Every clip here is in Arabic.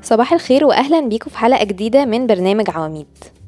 صباح الخير وأهلا بيكم في حلقة جديدة من برنامج عواميد.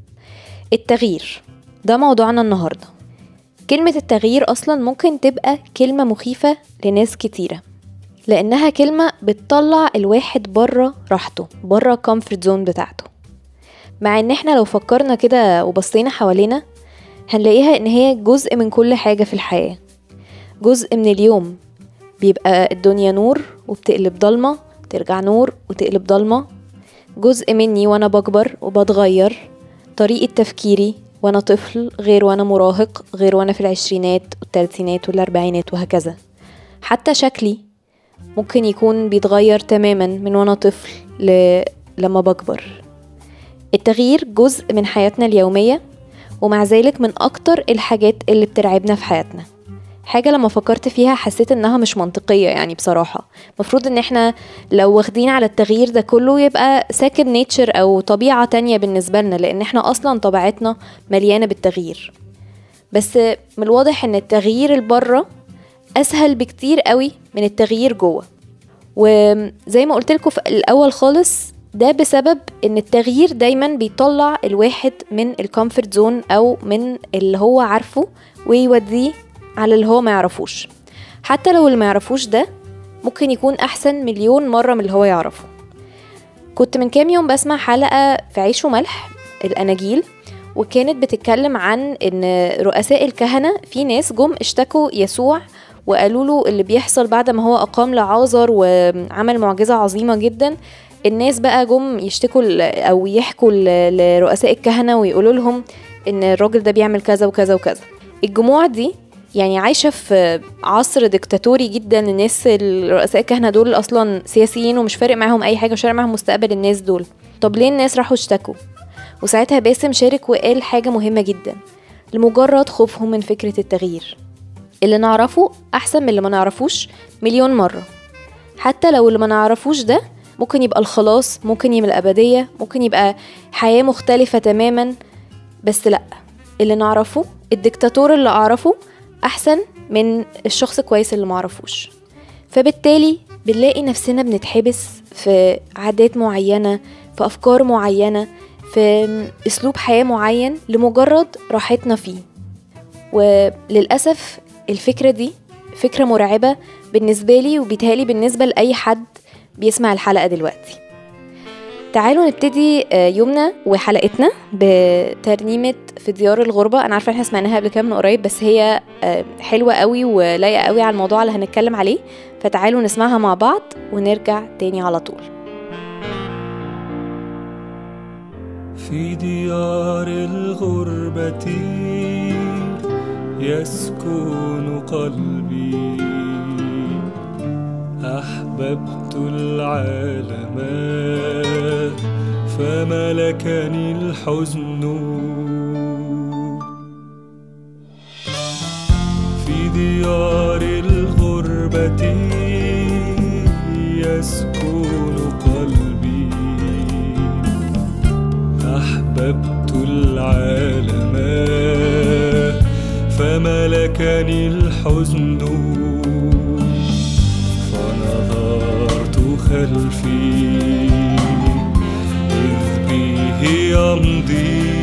التغيير ده موضوعنا النهاردة. كلمة التغيير أصلا ممكن تبقى كلمة مخيفة لناس كتيرة، لأنها كلمة بتطلع الواحد برا راحته، برا كومفورت زون بتاعته. مع ان احنا لو فكرنا كده وبصينا حوالينا هنلاقيها ان هي جزء من كل حاجة في الحياة. جزء من اليوم بيبقى الدنيا نور وبتقلب ضلمة، ترجع نور وتقلب ضلمة. جزء مني وانا بكبر وبتغير، طريقة تفكيري وانا طفل غير وانا مراهق، غير وانا في العشرينات والثلاثينات والاربعينات وهكذا. حتى شكلي ممكن يكون بيتغير تماما من وانا طفل لما بكبر. التغيير جزء من حياتنا اليومية، ومع ذلك من اكتر الحاجات اللي بترعبنا في حياتنا. حاجة لما فكرت فيها حسيت انها مش منطقية، يعني بصراحة مفروض ان احنا لو واخدين على التغيير ده كله يبقى second nature او طبيعة تانية بالنسبة لنا، لان احنا اصلا طبيعتنا مليانة بالتغيير. بس من الواضح ان التغيير البره اسهل بكتير قوي من التغيير جوه. وزي ما قلت لكم في الاول خالص، ده بسبب ان التغيير دايما بيطلع الواحد من الكومفورت زون او من اللي هو عارفه ويوديه على اللي هو ما يعرفوش، حتى لو اللي ما يعرفوش ده ممكن يكون احسن مليون مرة من اللي هو يعرفه. كنت من كام يوم بسمع حلقة في عيش وملح الأناجيل، وكانت بتتكلم عن ان رؤساء الكهنة في ناس جم اشتكوا يسوع وقالوا له اللي بيحصل بعد ما هو أقام لعازر وعمل معجزة عظيمة جدا. الناس بقى جم يشتكوا او يحكوا لرؤساء الكهنة ويقولوا لهم ان الراجل ده بيعمل كذا وكذا وكذا. الجموع دي يعني عايشة في عصر ديكتاتوري جدا. الناس الرؤساء الكهنة دول أصلا سياسيين ومش فارق معهم أي حاجة، مش فارق معهم مستقبل الناس دول. طب ليه الناس راحوا اشتكوا؟ وساعتها باسم شارك وقال حاجة مهمة جدا: لمجرد خوفهم من فكرة التغيير. اللي نعرفه أحسن من اللي ما نعرفوش مليون مرة، حتى لو اللي ما نعرفوش ده ممكن يبقى الخلاص، ممكن يبقى الأبدية، ممكن يبقى حياة مختلفة تماما. بس لأ، اللي نعرفه، الديكتاتور اللي أعرفه أحسن من الشخص الكويس اللي معرفوش. فبالتالي بنلاقي نفسنا بنتحبس في عادات معينة، في أفكار معينة، في أسلوب حياة معين لمجرد راحتنا فيه. وللأسف الفكرة دي فكرة مرعبة بالنسبة لي، وبيتهيألي بالنسبة لأي حد بيسمع الحلقة دلوقتي. تعالوا نبتدي يومنا وحلقتنا بترنيمة في ديار الغربة. أنا عارفة إحنا سمعناها قبل كده من قريب، بس هي حلوة قوي ولايقة قوي على الموضوع اللي هنتكلم عليه. فتعالوا نسمعها مع بعض ونرجع تاني على طول. في ديار الغربة يسكن قلبي، أحببت العالم فملكني الحزن. في ديار الغربة يسكن قلبي، أحببت العالم فملكني الحزن. فنظرت خلفي إذ به يمضي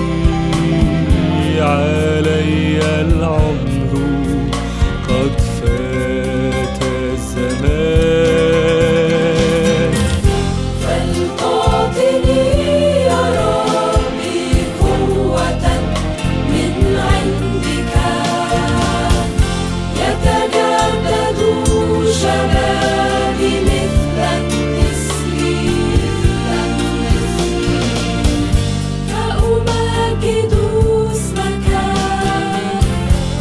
علي العمر، قد فات الزمان. فلتعطني يا ربي قوة من عندك، يتجدد شبابي مثل النسر، فأمجد اسمك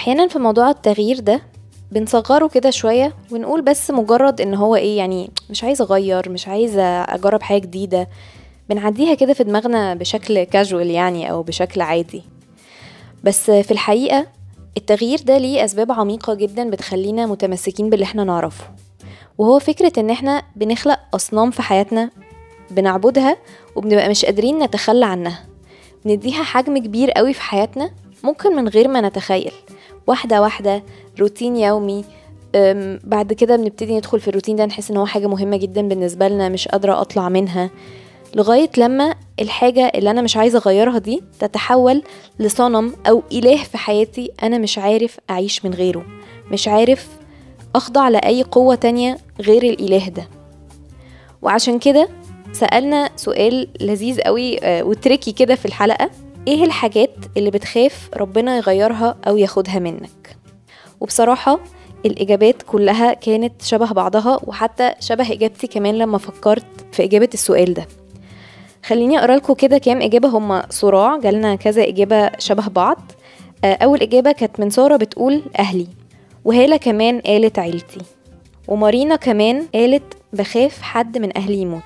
احيانا في موضوع التغيير ده بنصغره كده شوية ونقول بس مجرد ان هو ايه، يعني مش عايزة اغير، مش عايزة اجرب حاجة جديدة. بنعديها كده في دماغنا بشكل كاجوال يعني او بشكل عادي. بس في الحقيقة التغيير ده ليه اسباب عميقة جدا بتخلينا متمسكين باللي احنا نعرفه، وهو فكرة ان احنا بنخلق اصنام في حياتنا بنعبدها وبنبقى مش قادرين نتخلى عنها، بنديها حجم كبير قوي في حياتنا ممكن من غير ما نتخيل. واحدة واحدة، روتين يومي، بعد كده بنبتدي ندخل في الروتين ده نحس ان هو حاجة مهمة جدا بالنسبة لنا مش قادرة اطلع منها، لغاية لما الحاجة اللي انا مش عايزة اغيرها دي تتحول لصنم او اله في حياتي انا مش عارف اعيش من غيره، مش عارف اخضع لأي قوة تانية غير الاله ده. وعشان كده سألنا سؤال لذيذ قوي وتريكي كده في الحلقة: ايه الحاجات اللي بتخاف ربنا يغيرها او ياخدها منك؟ وبصراحة الإجابات كلها كانت شبه بعضها، وحتى شبه إجابتي كمان لما فكرت في إجابة السؤال ده. خليني أقرأ لكم كده كام إجابة، هما صراع، جالنا كذا إجابة شبه بعض. أول إجابة كانت من سارة بتقول أهلي، وهالة كمان قالت عيلتي، ومارينا كمان قالت بخاف حد من أهلي يموت.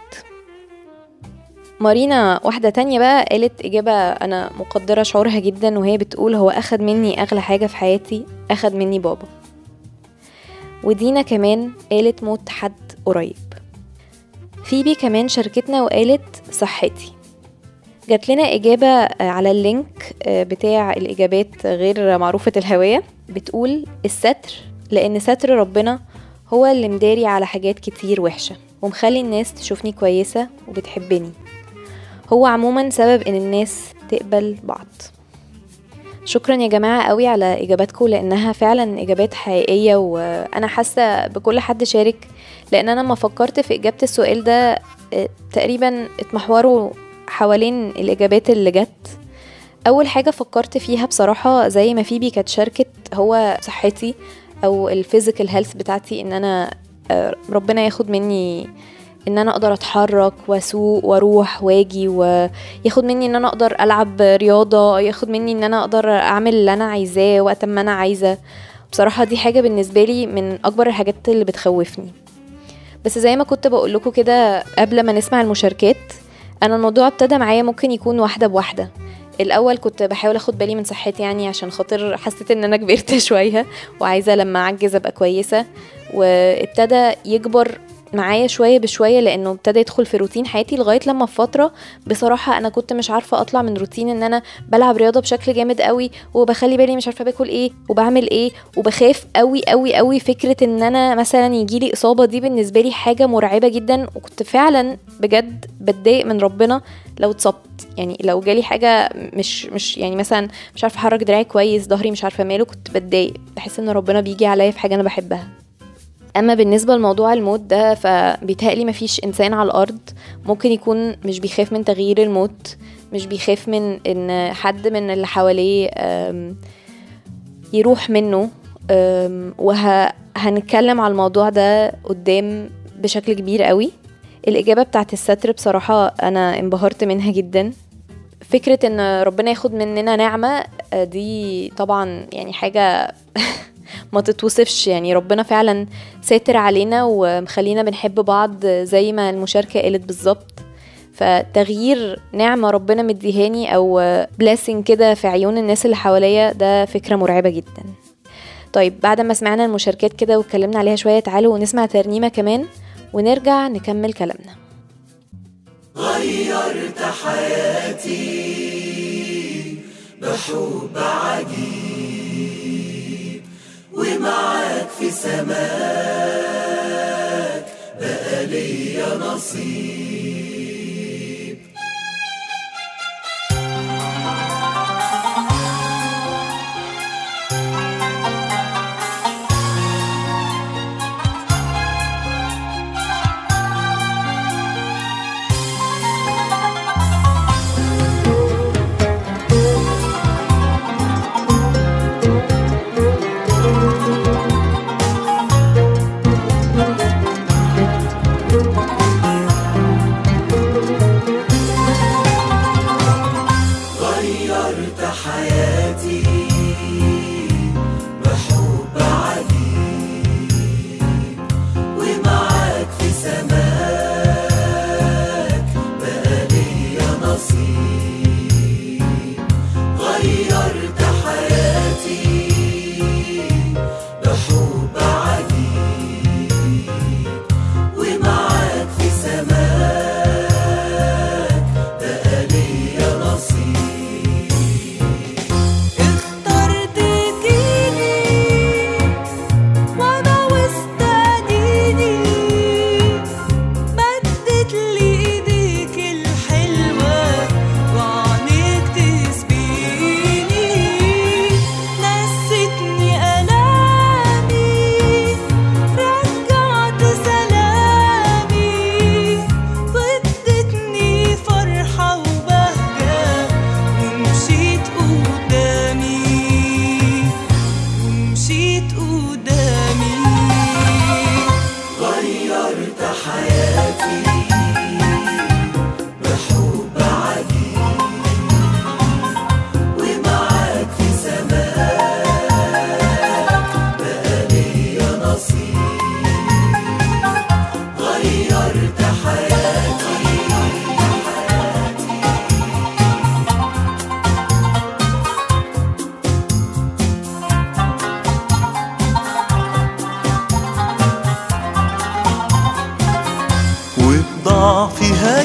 مارينا واحدة تانية بقى قالت إجابة أنا مقدرة شعورها جدا، وهي بتقول هو أخد مني أغلى حاجة في حياتي، أخد مني بابا. ودينا كمان قالت موت حد قريب. فيبي كمان شاركتنا وقالت صحتي. جات لنا إجابة على اللينك بتاع الإجابات غير معروفة الهوية بتقول الستر، لأن ستر ربنا هو اللي مداري على حاجات كتير وحشة ومخلي الناس تشوفني كويسة وبتحبني، هو عموما سبب ان الناس تقبل بعض. شكرا يا جماعة قوي على اجاباتكم، لانها فعلا اجابات حقيقية، وانا حاسة بكل حد شارك، لان انا لما فكرت في اجابة السؤال ده تقريبا اتمحوروا حوالين الاجابات اللي جت. اول حاجة فكرت فيها بصراحة زي ما فيبي كانت شاركت هو صحتي او الفيزيكال هيلث بتاعتي، ان انا ربنا ياخد مني ان انا اقدر اتحرك واسوق واروح واجي، وياخد مني ان انا اقدر العب رياضة، ياخد مني ان انا اقدر اعمل اللي انا عايزاه وقت ما انا عايزة. بصراحة دي حاجة بالنسبة لي من اكبر الحاجات اللي بتخوفني. بس زي ما كنت بقول لكم كده قبل ما نسمع المشاركات، انا الموضوع ابتدى معايا ممكن يكون واحدة بواحدة. الاول كنت بحاول اخد بالي من صحتي يعني عشان خاطر حسيت ان انا كبرت شوية وعايزة لما اعجز ابقى كويسة، وابتدى يكبر معايا شوية بشوية لانه ابتدى يدخل في روتين حياتي، لغاية لما في فترة بصراحة انا كنت مش عارفة اطلع من روتين ان انا بلعب رياضة بشكل جامد قوي وبخلي بالي مش عارفة باكل ايه وبعمل ايه، وبخاف قوي قوي قوي فكرة ان انا مثلا يجيلي اصابة. دي بالنسبة لي حاجة مرعبة جدا، وكنت فعلا بجد بتضايق من ربنا لو اتصبت، يعني لو جالي حاجة مش يعني مثلا مش عارفة احرك دراعي كويس، ظهري مش عارفة ماله، كنت بتضايق، بحس ان ربنا بيجي عليا في حاجة انا بحبها. اما بالنسبه لموضوع الموت ده فبيتهيألي مفيش انسان على الارض ممكن يكون مش بيخاف من تغيير الموت، مش بيخاف من ان حد من اللي حواليه يروح منه. وهنتكلم على الموضوع ده قدام بشكل كبير قوي. الاجابه بتاعت الستر بصراحه انا انبهرت منها جدا. فكره ان ربنا ياخد مننا نعمه دي طبعا يعني حاجه ما تتوصفش، يعني ربنا فعلا ساتر علينا ومخلينا بنحب بعض زي ما المشاركة قالت بالظبط. فتغيير نعمة ربنا مديهاني او blessing كده في عيون الناس اللي حواليا، ده فكرة مرعبة جدا. طيب بعد ما سمعنا المشاركات كده واتكلمنا عليها شوية، تعالوا ونسمع ترنيمة كمان ونرجع نكمل كلامنا. غيرت حياتي بحب عجيب، ومعاك في سماك بقى ليا نصيب.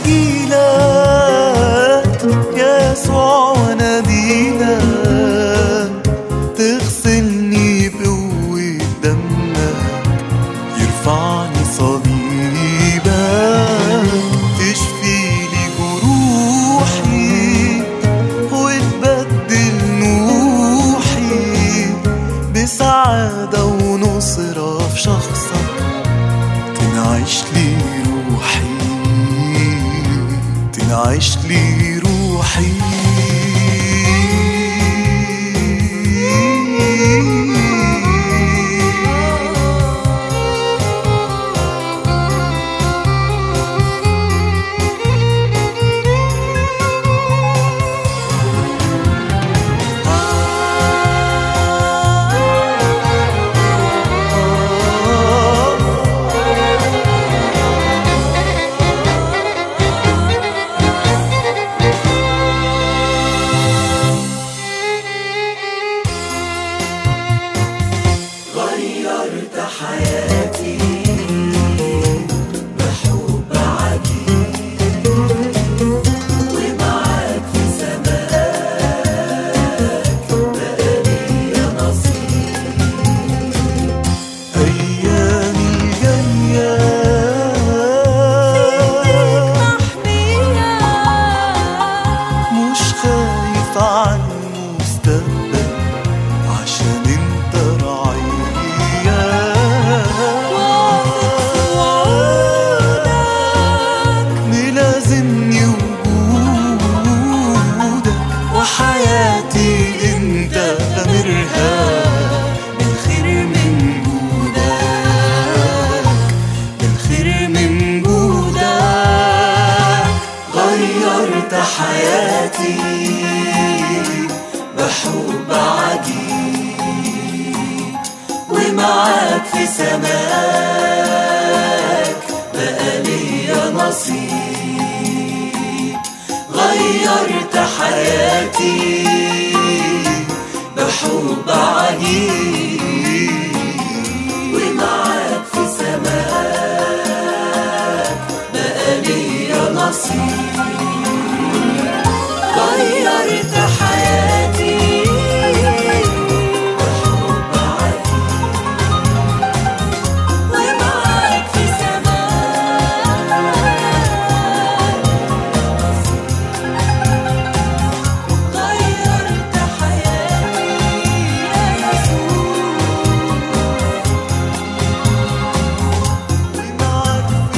أجيلك يا يسوع وأناديلك، تغسلني بقوة دمك، يرفعني صليبك، تشفيلي جروحي وتبدل نوحي بسعادة ونصرة في شخصك، تنعش لي روحي، تنعش لي روحي. غيرت حياتي بحب عجيب، ومعاك في سماك بقى ليا نصيب. أيامي جاية محمية، مش خايف عن المستقبل عشان انت رعية، ملازمني وجودك، وحياتي انت غامرها بالخير من جودك، بالخير من جودك. غيرت حياتي بحب عجيب، ومعاك في سماك بقى ليا نصيب. غيرت حياتي بحب عجيب، ومعاك في سماك بقى ليا نصيب. غيرت حياتي بحب عجيب، ومعاك في سماك غيرت حياتي يا يسوع، ومعاك في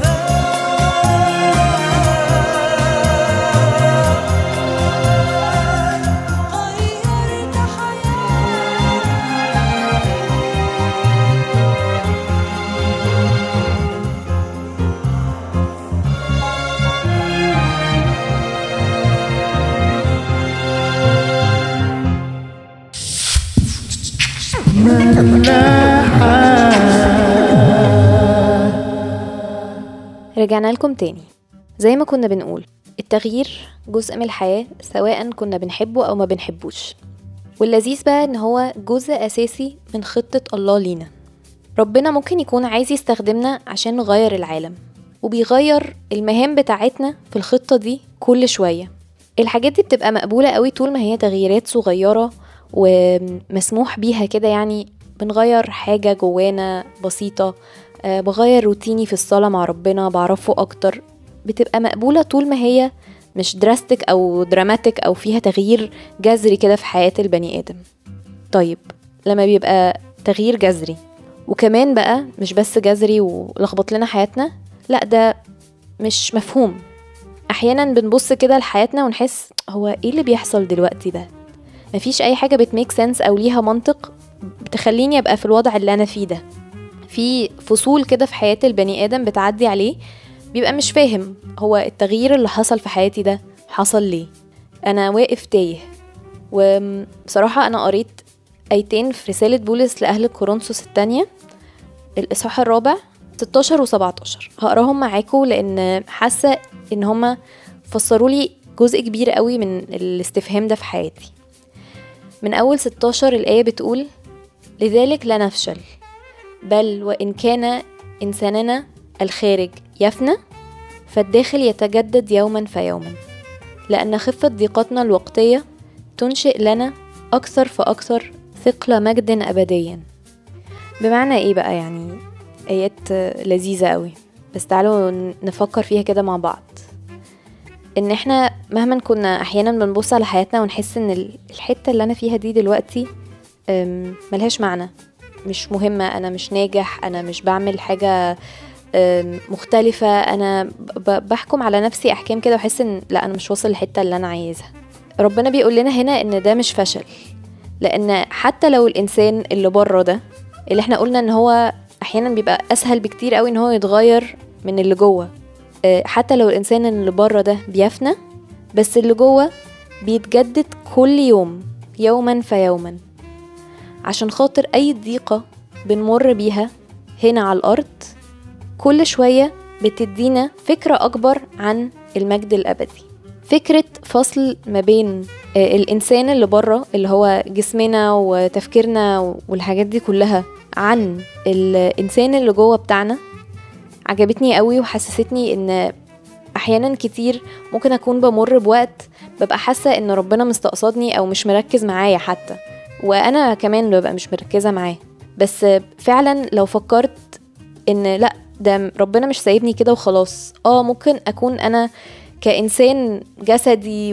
رجعنا لكم تاني. زي ما كنا بنقول، التغيير جزء من الحياة سواء كنا بنحبه أو ما بنحبوش، واللذيذ بقى إن هو جزء أساسي من خطة الله لينا. ربنا ممكن يكون عايز يستخدمنا عشان نغير العالم، وبيغير المهام بتاعتنا في الخطة دي كل شوية. الحاجات دي بتبقى مقبولة قوي طول ما هي تغييرات صغيرة ومسموح بيها كده، يعني بنغير حاجة جوانا بسيطة، بغير روتيني في الصلاة مع ربنا، بعرفه أكتر، بتبقى مقبولة طول ما هي مش دراستيك أو دراماتيك أو فيها تغيير جذري كده في حياة البني آدم. طيب لما بيبقى تغيير جذري، وكمان بقى مش بس جذري ولخبط لنا حياتنا، لا ده مش مفهوم. أحيانا بنبص كده لحياتنا ونحس هو إيه اللي بيحصل دلوقتي ده؟ مفيش أي حاجة بتميك سنس أو ليها منطق بتخليني أبقى في الوضع اللي أنا فيه ده. في فصول كده في حياة البني آدم بتعدي عليه بيبقى مش فاهم هو التغيير اللي حصل في حياتي ده حصل ليه، أنا واقف تايه. وبصراحة أنا قريت آيتين في رسالة بولس لأهل كورنثوس الثانية، الإصحاح 4 16 و17. هقراهم معاكم لأن حاسة إن هما فسروا لي جزء كبير قوي من الاستفهام ده في حياتي. من أول 16 الآية بتقول: لذلك لا نفشل، بل وإن كان إنساننا الخارج يفنى، فالداخل يتجدد يوما فيوما، لأن خفة ضيقتنا الوقتية تنشئ لنا أكثر فأكثر ثقل مجد أبديا. بمعنى إيه بقى؟ يعني آيات لذيذة قوي، بس تعالوا نفكر فيها كده مع بعض. إن إحنا مهما كنا أحيانا بنبص على حياتنا ونحس إن الحتة اللي أنا فيها دي دلوقتي ملهاش معنى، مش مهمة، أنا مش ناجح، أنا مش بعمل حاجة مختلفة، أنا بحكم على نفسي أحكام كده وحس إن لا، أنا مش واصل للحتة اللي أنا عايزها. ربنا بيقول لنا هنا إن ده مش فشل، لأن حتى لو الإنسان اللي بره ده، اللي احنا قلنا إن هو أحيانا بيبقى أسهل بكتير قوي إن هو يتغير من اللي جوه، حتى لو الإنسان اللي بره ده بيفنى، بس اللي جوه بيتجدد كل يوم يوما فيوما، عشان خاطر أي ضيقة بنمر بيها هنا على الأرض كل شوية بتدينا فكرة أكبر عن المجد الأبدي. فكرة فصل ما بين الإنسان اللي بره اللي هو جسمنا وتفكيرنا والحاجات دي كلها عن الإنسان اللي جوه بتاعنا عجبتني قوي، وحسستني إن أحيانا كتير ممكن أكون بمر بوقت ببقى حاسة إن ربنا مستقصدني أو مش مركز معايا حتى، وأنا كمان ببقى مش مركزة معاه. بس فعلا لو فكرت إن لأ، ده ربنا مش سايبني كده وخلاص. ممكن أكون أنا كإنسان جسدي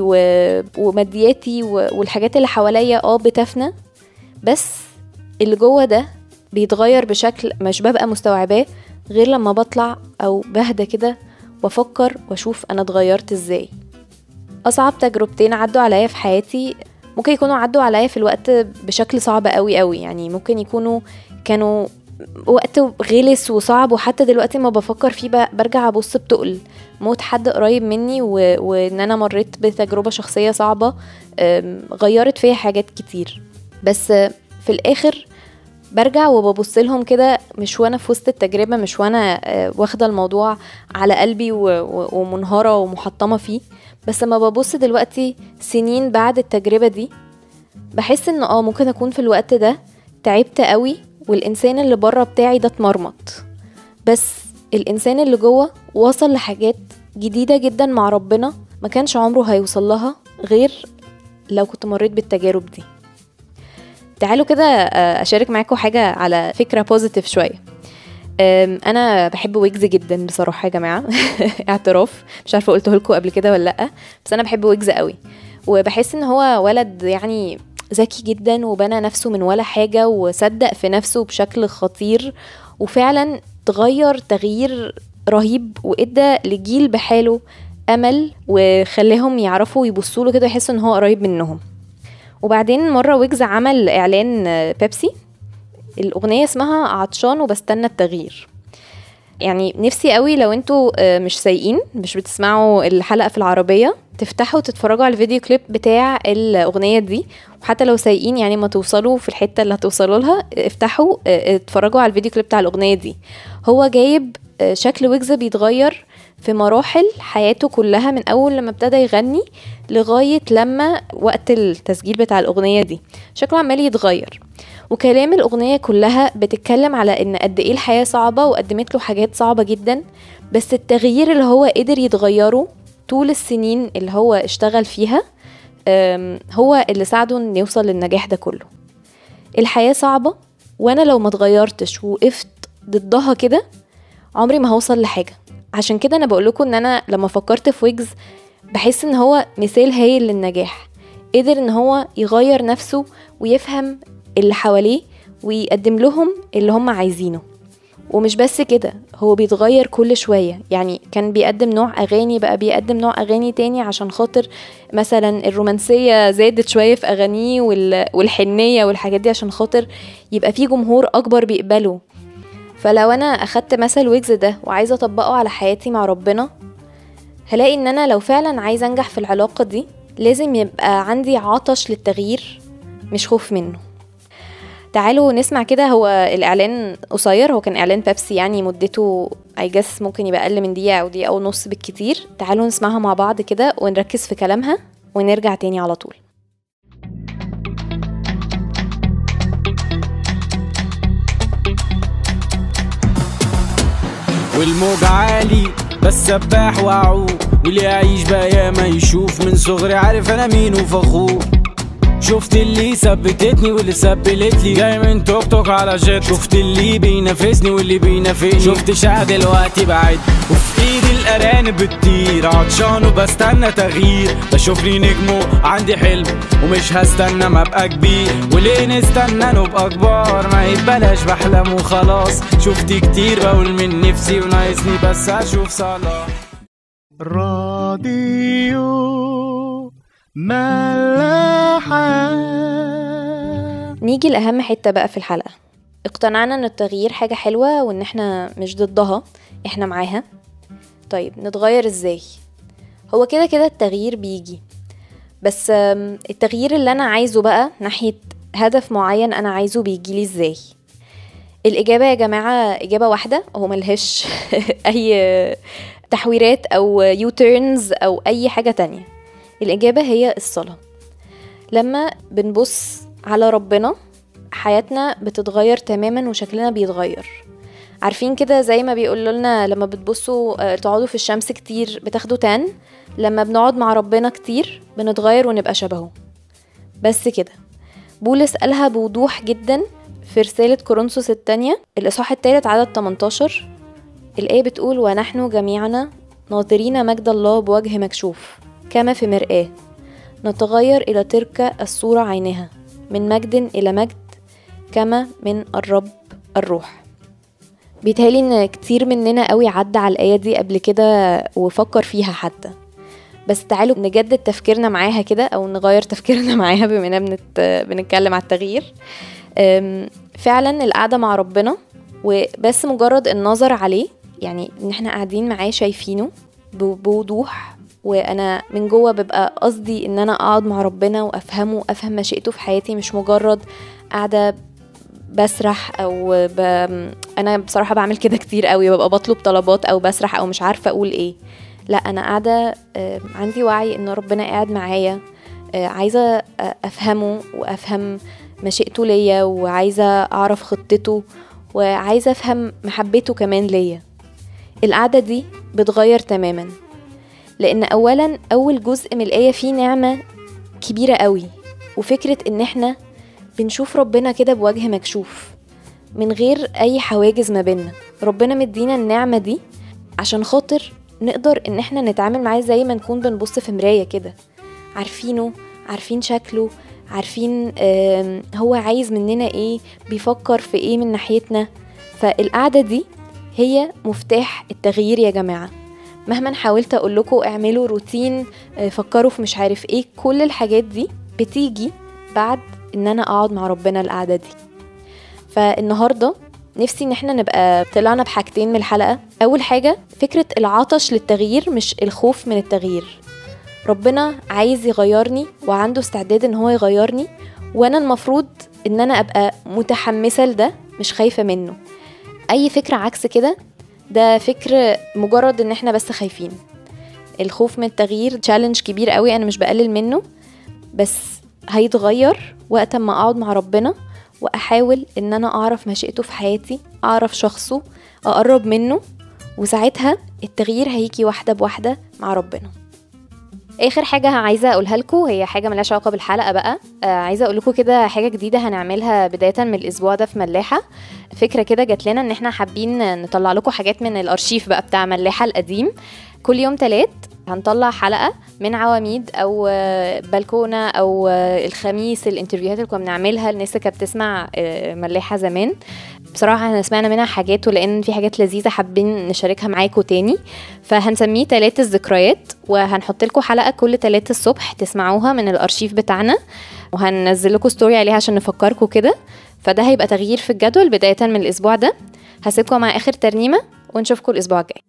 ومادياتي والحاجات اللي حواليا بتفنى، بس اللي جوه ده بيتغير بشكل مش ببقى مستوعباه غير لما بطلع أو بهدى كده وافكر واشوف أنا اتغيرت ازاي. أصعب تجربتين عدوا عليا في حياتي ممكن يكونوا عدوا عليا في الوقت بشكل صعب قوي قوي، يعني ممكن يكونوا كانوا وقت غلس وصعب، وحتى دلوقتي ما بفكر فيه برجع أبص بتقل موت حد قريب مني، وإن أنا مريت بتجربة شخصية صعبة غيرت فيها حاجات كتير. بس في الآخر برجع وببص لهم كده، مش وانا في وسط التجربة، مش وانا واخدة الموضوع على قلبي ومنهارة ومحطمة فيه، بس ما ببص دلوقتي سنين بعد التجربة دي بحس ان ممكن اكون في الوقت ده تعبت قوي، والإنسان اللي بره بتاعي ده اتمرمط، بس الإنسان اللي جوه وصل لحاجات جديدة جدا مع ربنا ما كانش عمره هيوصل لها غير لو كنت مريت بالتجارب دي. تعالوا كده أشارك معاكم حاجة على فكرة بوزيتيف شوية. أنا بحب ويجز جدا بصراحة يا جماعة اعتراف، مش عارفة قلته لكم قبل كده ولا لأ، بس أنا بحب ويجز قوي، وبحس إن هو ولد يعني ذكي جدا، وبنى نفسه من ولا حاجة، وصدق في نفسه بشكل خطير، وفعلا تغير تغيير رهيب، وإدى لجيل بحاله أمل، وخليهم يعرفوا يبصوا له كده يحسوا إن هو قريب منهم. وبعدين مرة ويجز عمل إعلان بيبسي، الأغنية اسمها عطشان وبستنى التغيير. يعني نفسي قوي لو انتوا مش سايقين، مش بتسمعوا الحلقة في العربية، تفتحوا تتفرجوا على الفيديو كليب بتاع الأغنية دي، وحتى لو سايقين يعني ما توصلوا في الحتة اللي هتوصلوا لها افتحوا اتفرجوا على الفيديو كليب بتاع الأغنية دي. هو جايب شكل ويجز بيتغير في مراحل حياته كلها، من أول لما ابتدى يغني لغاية لما وقت التسجيل بتاع الأغنية دي شكله عمال يتغير، وكلام الأغنية كلها بتتكلم على إن قد إيه الحياة صعبة، وقدمت له حاجات صعبة جدا، بس التغيير اللي هو قدر يتغيره طول السنين اللي هو اشتغل فيها هو اللي ساعده إن يوصل للنجاح ده كله. الحياة صعبة، وأنا لو ما تغيرتش وقفت ضدها كده عمري ما هوصل لحاجة. عشان كده أنا بقولكم إن أنا لما فكرت في ويجز بحس إن هو مثال هايل للنجاح، قدر إن هو يغير نفسه ويفهم اللي حواليه ويقدم لهم اللي هم عايزينه. ومش بس كده، هو بيتغير كل شوية، يعني كان بيقدم نوع أغاني بقى بيقدم نوع أغاني تاني، عشان خاطر مثلا الرومانسية زادت شوية في أغانيه والحنية والحاجات دي، عشان خاطر يبقى فيه جمهور أكبر بيقبله. فلو أنا أخدت مثل ويجز ده وعايزة أطبقه على حياتي مع ربنا، هلاقي إن أنا لو فعلا عايزة أنجح في العلاقة دي لازم يبقى عندي عطش للتغيير مش خوف منه. تعالوا نسمع كده، هو الإعلان قصير، هو كان إعلان بيبسي يعني مدته ممكن يبقى أقل من دقيقة أو دقيقة أو نص بالكتير. تعالوا نسمعها مع بعض كده ونركز في كلامها ونرجع تاني على طول. والموج عالي بس سباح وأعوق، واللي يعيش بقى ياما يشوف. من صغري عارف أنا مين وفخور. شفت اللي ثبتتني واللي سبلتلي، جاي من توك توك على جيت. شفت اللي بينافسني واللي بينافقني. شفت شقة دلوقتي بعد، وفي ايدي الارانب بتطير. عطشان وبستنى تغيير، بشوفني نجمه عندي حلم ومش هستنى ما ابقى كبير. وليه نستنى نبقى كبار؟ ما يتبلاش بحلم وخلاص. شفت كتير بقول من نفسي وناقصني بس اشوف صلاح. راديو ملاحة. نيجي لأهم حتة بقى في الحلقة. اقتنعنا ان التغيير حاجة حلوة وان احنا مش ضدها، احنا معاها. طيب نتغير ازاي؟ هو كده كده التغيير بيجي، بس التغيير اللي انا عايزه بقى ناحية هدف معين انا عايزه بيجيلي ازاي؟ الإجابة يا جماعة إجابة واحدة، هو ملهش أي تحويرات أو يوتيرنز أو أي حاجة تانية. الإجابة هي الصلاة. لما بنبص على ربنا حياتنا بتتغير تماما وشكلنا بيتغير. عارفين كده زي ما بيقولوا لنا لما بتبصوا تقعدوا في الشمس كتير بتاخدوا تان، لما بنقعد مع ربنا كتير بنتغير ونبقى شبهه. بس كده بولس قالها بوضوح جدا في رسالة كورنثوس الثانية الإصحاح 3 عدد 18. الآية بتقول: ونحن جميعنا ناظرين مجد الله بوجه مكشوف كما في مرآة نتغير إلى تلك الصورة عينها من مجد إلى مجد كما من الرب الروح. بيتهيألي إن كتير مننا قوي عدى على الآية دي قبل كده وفكر فيها حتى، بس تعالوا نجدد تفكيرنا معاها كده أو نغير تفكيرنا معاها بما إننا بنتكلم على التغيير. فعلا القعدة مع ربنا وبس مجرد النظر عليه، يعني إن احنا قاعدين معاه شايفينه بوضوح، وأنا من جوه ببقى قصدي إن أنا أقعد مع ربنا وأفهمه وأفهم مشيئته في حياتي، مش مجرد قاعدة بسرح أنا بصراحة بعمل كده كتير قوي، ببقى بطلب طلبات أو بسرح أو مش عارفة أقول إيه. لا، أنا قاعدة عندي وعي إن ربنا قاعد معايا، عايزة أفهمه وأفهم مشيئته ليا، وعايزة أعرف خطته، وعايزة أفهم محبته كمان ليا. القعدة دي بتغير تماما، لأن أولا أول جزء من الآية فيه نعمة كبيرة قوي، وفكرة إن احنا بنشوف ربنا كده بوجه مكشوف من غير أي حواجز ما بيننا. ربنا مدينا النعمة دي عشان خاطر نقدر إن احنا نتعامل معاه زي ما نكون بنبص في مراية كده، عارفينه، عارفين شكله، عارفين هو عايز مننا ايه، بيفكر في ايه من ناحيتنا. فالقعدة دي هي مفتاح التغيير يا جماعة. مهما حاولت اقول لكم اعملوا روتين، فكروا في مش عارف ايه، كل الحاجات دي بتيجي بعد ان انا اقعد مع ربنا القعدة دي. فالنهاردة نفسي ان احنا نبقى طلعنا بحاجتين من الحلقة. اول حاجة فكرة العطش للتغيير مش الخوف من التغيير. ربنا عايز يغيرني وعنده استعداد ان هو يغيرني، وانا المفروض ان انا ابقى متحمسة لده مش خايفة منه. اي فكرة عكس كده ده فكر مجرد ان احنا بس خايفين. الخوف من التغيير تشالنج كبير قوي، انا مش بقلل منه، بس هيتغير وقت ما اقعد مع ربنا واحاول ان انا اعرف مشيئته في حياتي، اعرف شخصه، اقرب منه، وساعتها التغيير هيجي واحدة بواحدة مع ربنا. اخر حاجه عايزه اقولها لكم هي حاجه ملهاش علاقه بالحلقه بقى. عايزه اقول لكم كده حاجه جديده هنعملها بدايه من الاسبوع ده في ملاحه. فكره كده جات لنا ان احنا حابين نطلع لكم حاجات من الارشيف بقى بتاع ملاحه القديم. كل يوم 3 هنطلع حلقه من عواميد او بلكونه او الخميس، الانترفيوهات اللي كنا بنعملها الناس اللي كانت بتسمع ملاحه زمان. بصراحه احنا سمعنا منها حاجات، ولان في حاجات لذيذه حابين نشاركها معاكم تاني، فهنسميه 3 الذكريات، وهنحط لكم حلقه كل 3 الصبح تسمعوها من الارشيف بتاعنا، وهننزل لكم ستوري عليها عشان نفكركم كده. فده هيبقى تغيير في الجدول بدايه من الاسبوع ده. هسيبكم مع اخر ترنيمه ونشوفكم الاسبوع الجاي.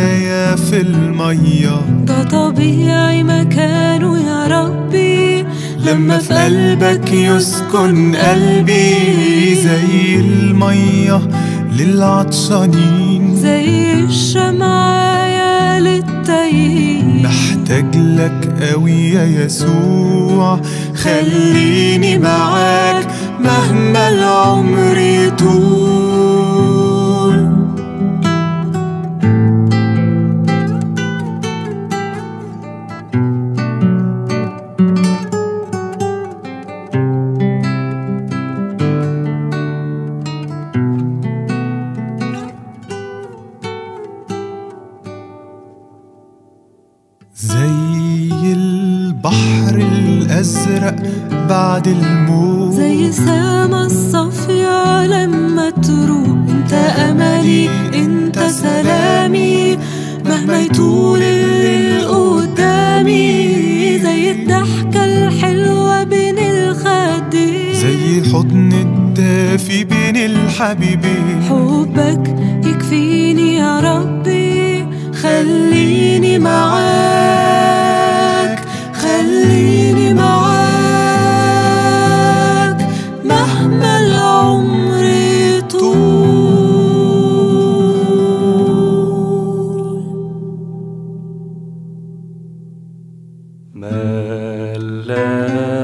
سمكايا في المية، ده طبيعي مكانه يا ربي لما في قلبك يسكن قلبي، زي المية للعطشانين، زي الشمعة للتايهين. محتاج لك قوي يا يسوع، خليني معاك مهما العمر يطول. زي البحر الأزرق بعد الموت، زي سما الصافية لما تروح. انت املي انت سلامي، مهما يطول الليل قدامي. زي الضحكة الحلوة بين الخدين، زي الحضن الدافي بين الحبيبين. حبك يكفيني يا ربي، خليني معاك، خليني معاك مهما العمر يطول. ملاك